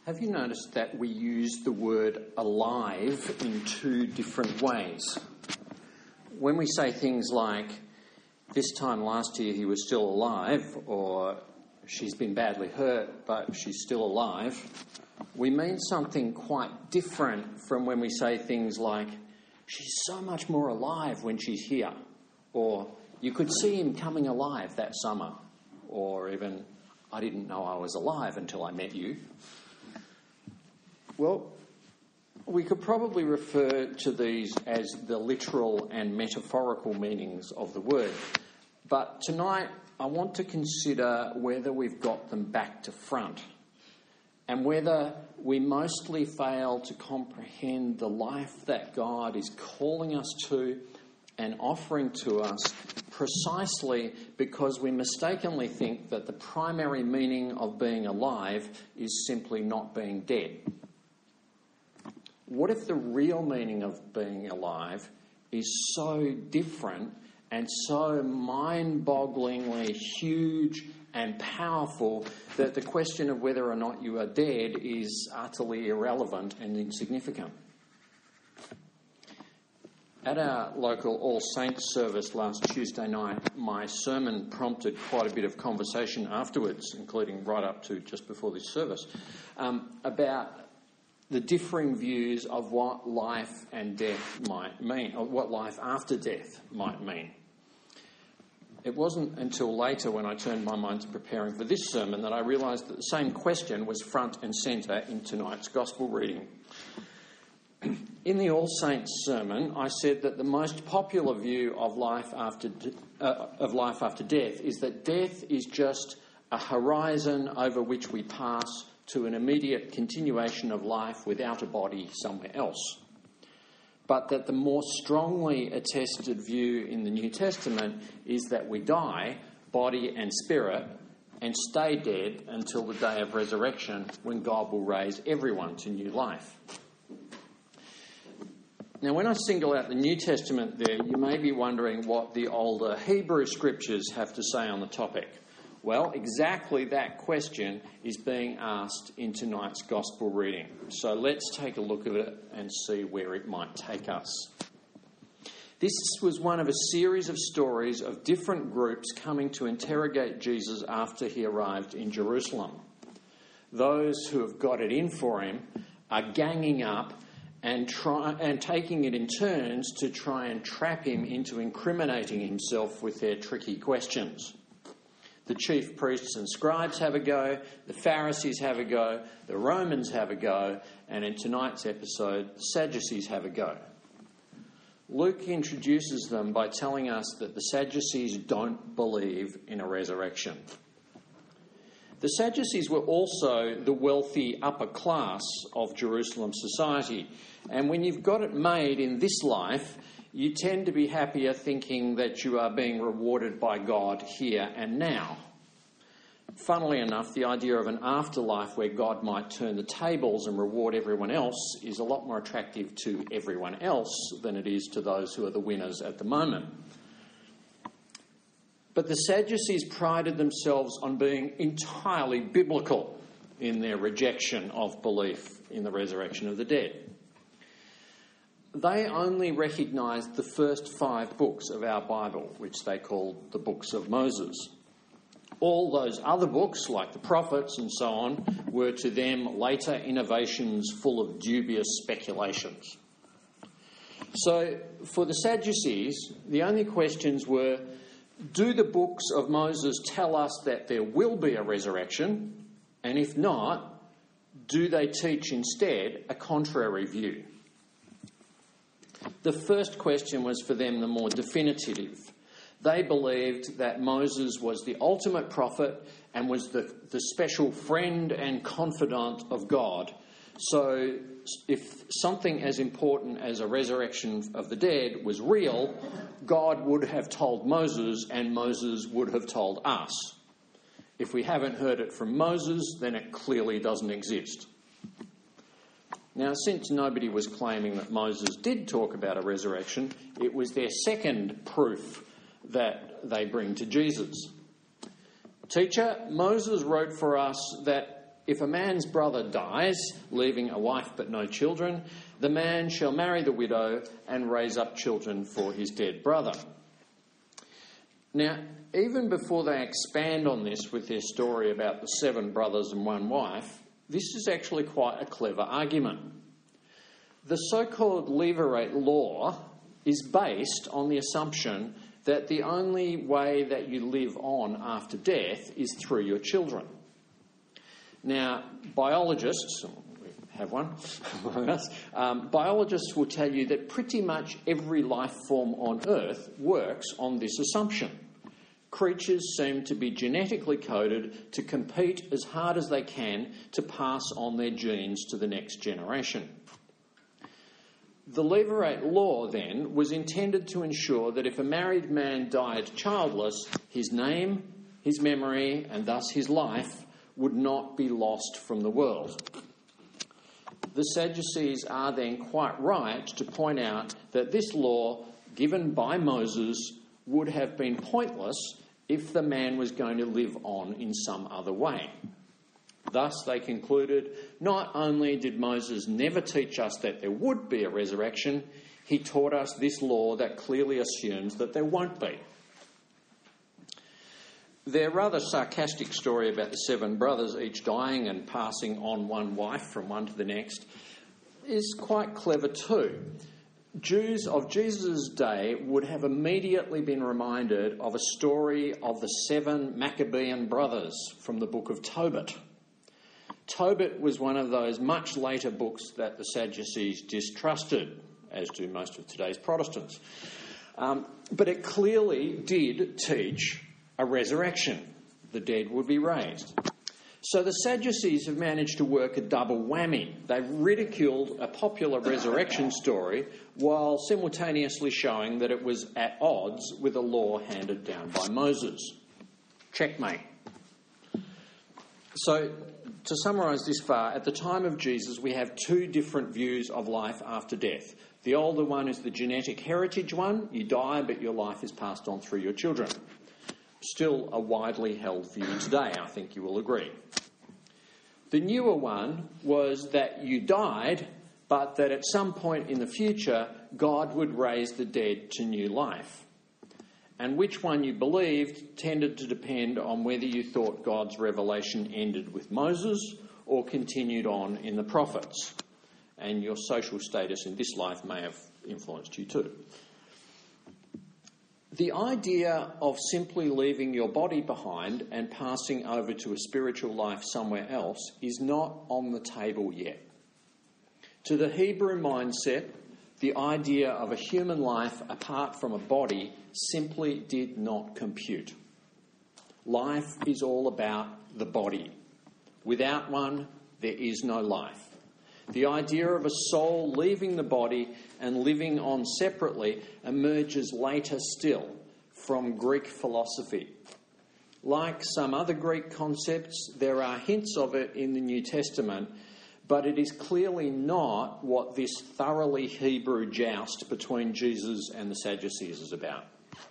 Have you noticed that we use the word alive in two different ways? When we say things like, this time last year he was still alive, or she's been badly hurt but she's still alive, we mean something quite different from when we say things like, she's so much more alive when she's here, or you could see him coming alive that summer, or even, I didn't know I was alive until I met you. Well, we could probably refer to these as the literal and metaphorical meanings of the word. But tonight I want to consider whether we've got them back to front and whether we mostly fail to comprehend the life that God is calling us to and offering to us precisely because we mistakenly think that the primary meaning of being alive is simply not being dead. What if the real meaning of being alive is so different and so mind-bogglingly huge and powerful that the question of whether or not you are dead is utterly irrelevant and insignificant? At our local All Saints service last Tuesday night, my sermon prompted quite a bit of conversation afterwards, including right up to just before this service, about the differing views of what life and death might mean, or what life after death might mean. It wasn't until later, when I turned my mind to preparing for this sermon, that I realised that the same question was front and centre in tonight's Gospel reading. In the All Saints sermon, I said that the most popular view of life after death is that death is just a horizon over which we pass to an immediate continuation of life without a body somewhere else. But that the more strongly attested view in the New Testament is that we die, body and spirit, and stay dead until the day of resurrection, when God will raise everyone to new life. Now, when I single out the New Testament there, you may be wondering what the older Hebrew scriptures have to say on the topic. Well, exactly that question is being asked in tonight's Gospel reading. So let's take a look at it and see where it might take us. This was one of a series of stories of different groups coming to interrogate Jesus after he arrived in Jerusalem. Those who have got it in for him are ganging up and taking it in turns to try and trap him into incriminating himself with their tricky questions. The chief priests and scribes have a go, the Pharisees have a go, the Romans have a go, and in tonight's episode, the Sadducees have a go. Luke introduces them by telling us that the Sadducees don't believe in a resurrection. The Sadducees were also the wealthy upper class of Jerusalem society, and when you've got it made in this life, you tend to be happier thinking that you are being rewarded by God here and now. Funnily enough, the idea of an afterlife where God might turn the tables and reward everyone else is a lot more attractive to everyone else than it is to those who are the winners at the moment. But the Sadducees prided themselves on being entirely biblical in their rejection of belief in the resurrection of the dead. They only recognised the first 5 books of our Bible, which they called the books of Moses. All those other books, like the prophets and so on, were to them later innovations full of dubious speculations. So, for the Sadducees, the only questions were, do the books of Moses tell us that there will be a resurrection? And if not, do they teach instead a contrary view? The first question was for them the more definitive. They believed that Moses was the ultimate prophet and was the special friend and confidant of God. So if something as important as a resurrection of the dead was real, God would have told Moses and Moses would have told us. If we haven't heard it from Moses, then it clearly doesn't exist. Now, since nobody was claiming that Moses did talk about a resurrection, it was their second proof that they bring to Jesus. Teacher, Moses wrote for us that if a man's brother dies, leaving a wife but no children, the man shall marry the widow and raise up children for his dead brother. Now, even before they expand on this with their story about the 7 brothers and 1 wife, this is actually quite a clever argument. The so-called Levirate law is based on the assumption that the only way that you live on after death is through your children. Now, biologists, we have one, biologists will tell you that pretty much every life form on Earth works on this assumption. Creatures seem to be genetically coded to compete as hard as they can to pass on their genes to the next generation. The Levirate law, then, was intended to ensure that if a married man died childless, his name, his memory, and thus his life would not be lost from the world. The Sadducees are then quite right to point out that this law, given by Moses, would have been pointless if the man was going to live on in some other way. Thus, they concluded, not only did Moses never teach us that there would be a resurrection, he taught us this law that clearly assumes that there won't be. Their rather sarcastic story about the 7 brothers each dying and passing on 1 wife from one to the next is quite clever too. Jews of Jesus' day would have immediately been reminded of a story of the 7 Maccabean brothers from the book of Tobit. Tobit was one of those much later books that the Sadducees distrusted, as do most of today's Protestants. But it clearly did teach a resurrection. The dead would be raised. So the Sadducees have managed to work a double whammy. They've ridiculed a popular resurrection story while simultaneously showing that it was at odds with a law handed down by Moses. Checkmate. So, to summarise this far, at the time of Jesus we have 2 different views of life after death. The older one is the genetic heritage one. You die, but your life is passed on through your children. Still a widely held view today, I think you will agree. The newer one was that you died, but that at some point in the future, God would raise the dead to new life. And which one you believed tended to depend on whether you thought God's revelation ended with Moses or continued on in the prophets. And your social status in this life may have influenced you too. The idea of simply leaving your body behind and passing over to a spiritual life somewhere else is not on the table yet. To the Hebrew mindset, the idea of a human life apart from a body simply did not compute. Life is all about the body. Without one, there is no life. The idea of a soul leaving the body and living on separately emerges later still from Greek philosophy. Like some other Greek concepts, there are hints of it in the New Testament, but it is clearly not what this thoroughly Hebrew joust between Jesus and the Sadducees is about.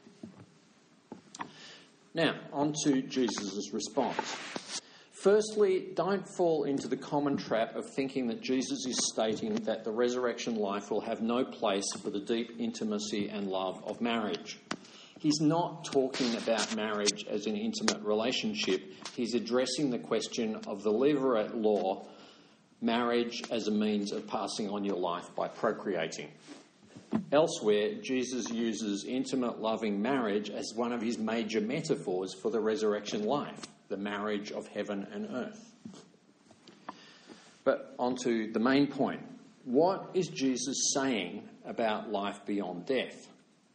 Now, on to Jesus' response. Firstly, don't fall into the common trap of thinking that Jesus is stating that the resurrection life will have no place for the deep intimacy and love of marriage. He's not talking about marriage as an intimate relationship. He's addressing the question of the Levirate law, marriage as a means of passing on your life by procreating. Elsewhere, Jesus uses intimate, loving marriage as one of his major metaphors for the resurrection life, the marriage of heaven and earth. But on to the main point. What is Jesus saying about life beyond death?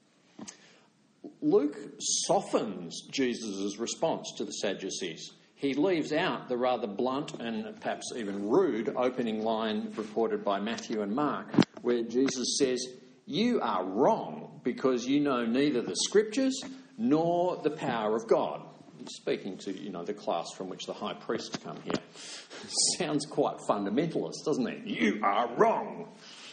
Luke softens Jesus' response to the Sadducees. He leaves out the rather blunt and perhaps even rude opening line reported by Matthew and Mark, where Jesus says, "You are wrong because you know neither the Scriptures nor the power of God." Speaking to, the class from which the high priests come here. Sounds quite fundamentalist, doesn't it? You are wrong.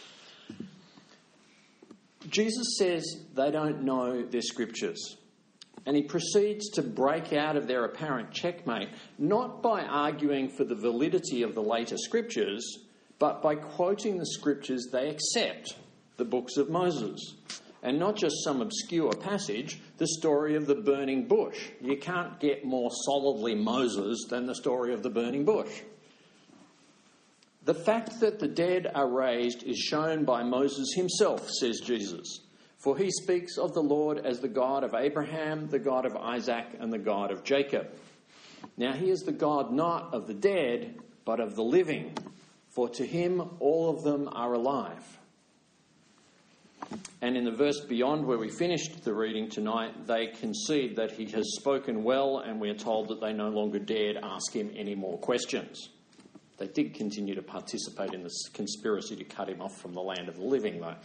Jesus says they don't know their Scriptures. And he proceeds to break out of their apparent checkmate, not by arguing for the validity of the later scriptures, but by quoting the scriptures they accept, the books of Moses. And not just some obscure passage, the story of the burning bush. You can't get more solidly Moses than the story of the burning bush. The fact that the dead are raised is shown by Moses himself, says Jesus. For he speaks of the Lord as the God of Abraham, the God of Isaac, and the God of Jacob. Now he is the God not of the dead, but of the living. For to him all of them are alive. And in the verse beyond where we finished the reading tonight, they concede that he has spoken well, and we are told that they no longer dared ask him any more questions. They did continue to participate in this conspiracy to cut him off from the land of the living, though.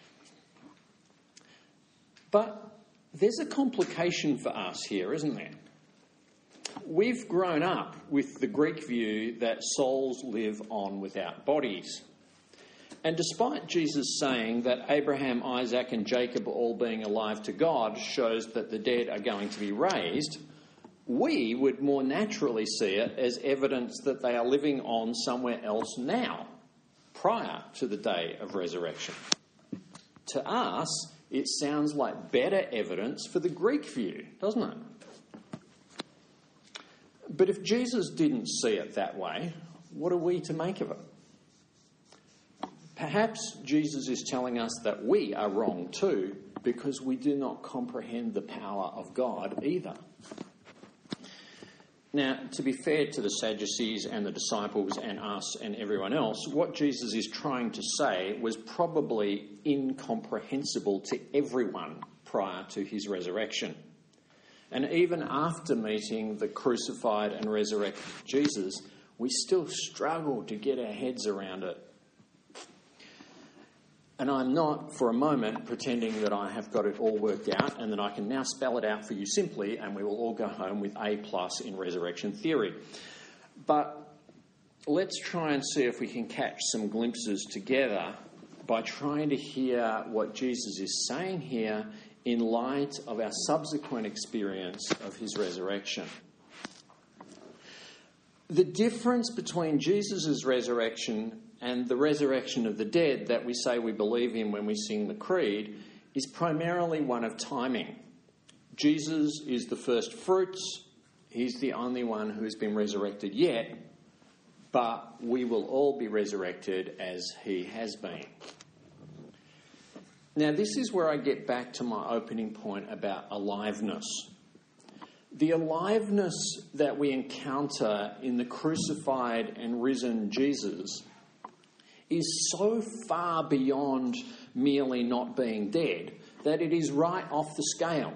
But there's a complication for us here, isn't there? We've grown up with the Greek view that souls live on without bodies. And despite Jesus saying that Abraham, Isaac and Jacob all being alive to God shows that the dead are going to be raised, we would more naturally see it as evidence that they are living on somewhere else now, prior to the day of resurrection. To us, it sounds like better evidence for the Greek view, doesn't it? But if Jesus didn't see it that way, what are we to make of it? Perhaps Jesus is telling us that we are wrong too, because we do not comprehend the power of God either. Now, to be fair to the Sadducees and the disciples and us and everyone else, what Jesus is trying to say was probably incomprehensible to everyone prior to his resurrection. And even after meeting the crucified and resurrected Jesus, we still struggle to get our heads around it. And I'm not, for a moment, pretending that I have got it all worked out and that I can now spell it out for you simply and we will all go home with A+ in resurrection theory. But let's try and see if we can catch some glimpses together by trying to hear what Jesus is saying here in light of our subsequent experience of his resurrection. The difference between Jesus' resurrection and the resurrection of the dead that we say we believe in when we sing the Creed is primarily one of timing. Jesus is the first fruits. He's the only one who has been resurrected yet, but we will all be resurrected as he has been. Now, this is where I get back to my opening point about aliveness. The aliveness that we encounter in the crucified and risen Jesus is so far beyond merely not being dead that it is right off the scale.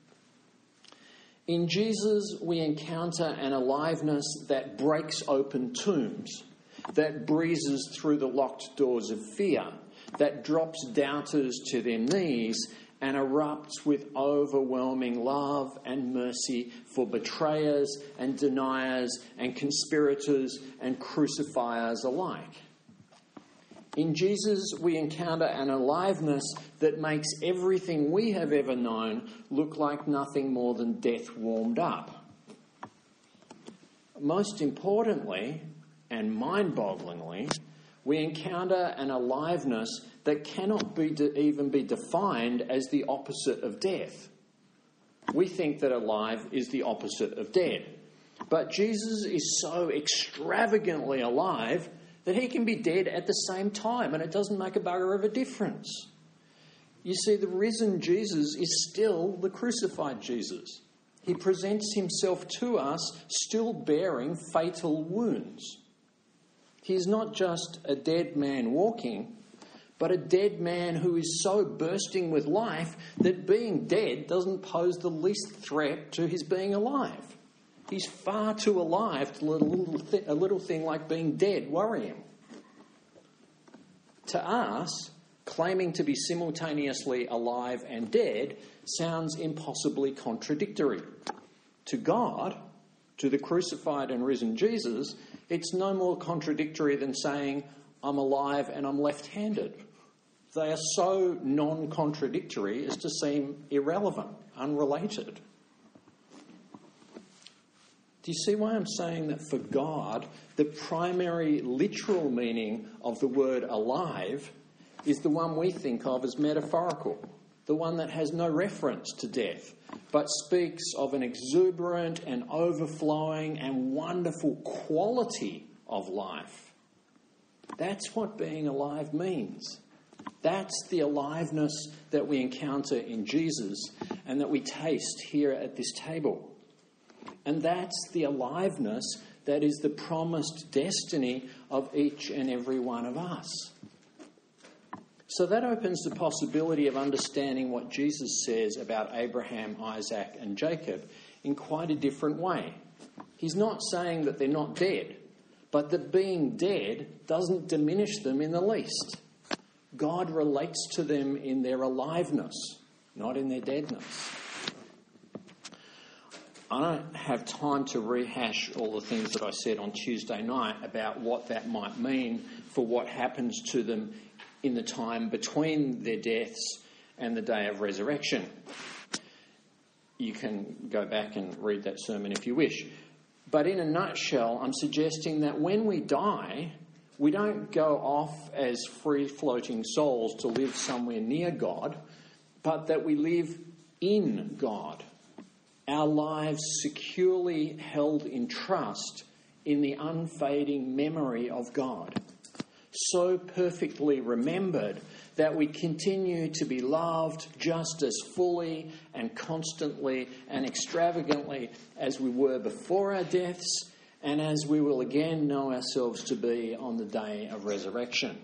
In Jesus, we encounter an aliveness that breaks open tombs, that breezes through the locked doors of fear, that drops doubters to their knees and erupts with overwhelming love and mercy for betrayers and deniers and conspirators and crucifiers alike. In Jesus, we encounter an aliveness that makes everything we have ever known look like nothing more than death warmed up. Most importantly, and mind-bogglingly, we encounter an aliveness that cannot even be defined as the opposite of death. We think that alive is the opposite of dead. But Jesus is so extravagantly alive that he can be dead at the same time, and it doesn't make a bugger of a difference. You see, the risen Jesus is still the crucified Jesus. He presents himself to us still bearing fatal wounds. He is not just a dead man walking, but a dead man who is so bursting with life that being dead doesn't pose the least threat to his being alive. He's far too alive to let a little thing like being dead worry him. To us, claiming to be simultaneously alive and dead sounds impossibly contradictory. To God, to the crucified and risen Jesus, it's no more contradictory than saying, I'm alive and I'm left-handed. They are so non-contradictory as to seem irrelevant, unrelated. Do you see why I'm saying that for God, the primary literal meaning of the word alive is the one we think of as metaphorical, the one that has no reference to death, but speaks of an exuberant and overflowing and wonderful quality of life. That's what being alive means. That's the aliveness that we encounter in Jesus and that we taste here at this table. And that's the aliveness that is the promised destiny of each and every one of us. So that opens the possibility of understanding what Jesus says about Abraham, Isaac, and Jacob in quite a different way. He's not saying that they're not dead, but that being dead doesn't diminish them in the least. God relates to them in their aliveness, not in their deadness. I don't have time to rehash all the things that I said on Tuesday night about what that might mean for what happens to them in the time between their deaths and the day of resurrection. You can go back and read that sermon if you wish. But in a nutshell, I'm suggesting that when we die, we don't go off as free-floating souls to live somewhere near God, but that we live in God. Our lives securely held in trust in the unfading memory of God. So perfectly remembered that we continue to be loved just as fully and constantly and extravagantly as we were before our deaths and as we will again know ourselves to be on the day of resurrection.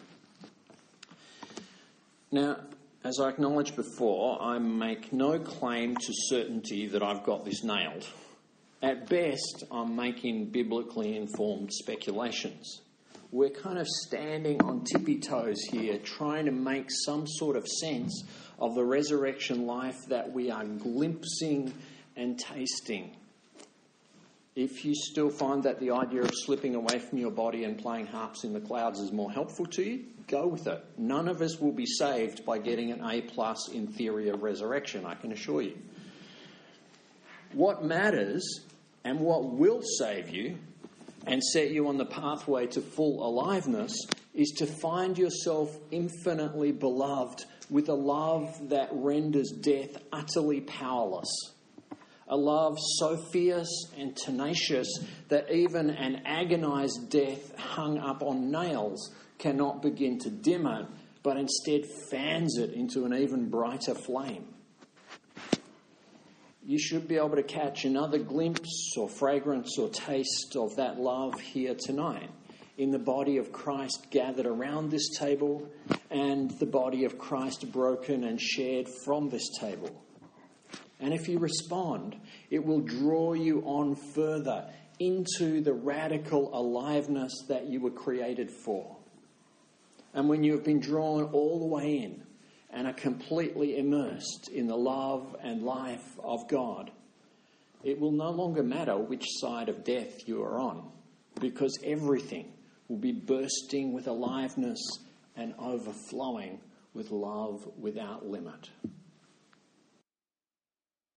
Now, as I acknowledged before, I make no claim to certainty that I've got this nailed. At best, I'm making biblically informed speculations. We're kind of standing on tippy toes here, trying to make some sort of sense of the resurrection life that we are glimpsing and tasting. If you still find that the idea of slipping away from your body and playing harps in the clouds is more helpful to you, go with it. None of us will be saved by getting an A+ in theory of resurrection, I can assure you. What matters and what will save you and set you on the pathway to full aliveness is to find yourself infinitely beloved with a love that renders death utterly powerless. A love so fierce and tenacious that even an agonized death hung up on nails cannot begin to dim it, but instead fans it into an even brighter flame. You should be able to catch another glimpse or fragrance or taste of that love here tonight in the body of Christ gathered around this table and the body of Christ broken and shared from this table. And if you respond, it will draw you on further into the radical aliveness that you were created for. And when you have been drawn all the way in and are completely immersed in the love and life of God, it will no longer matter which side of death you are on, because everything will be bursting with aliveness and overflowing with love without limit.